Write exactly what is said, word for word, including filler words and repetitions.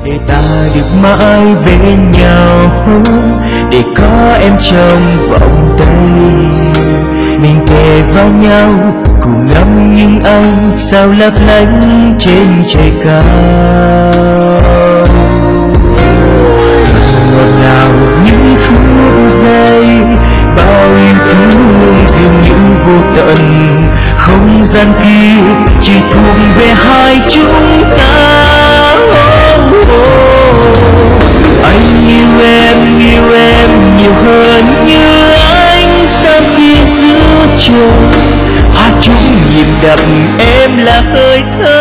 để ta được mãi bên nhau, để có em trong vòng tay, mình kề vai nhau cùng ngắm những ánh sao lấp lánh trên trời cao. Ngọt ngào những phút giây, bao yêu thương dường như vô tận, không gian kia chỉ thuộc về hai chúng ta. Anh yêu em, yêu em nhiều hơn như ánh sáng kia giữa trời, hoa chung nhịp đập em là hơi thở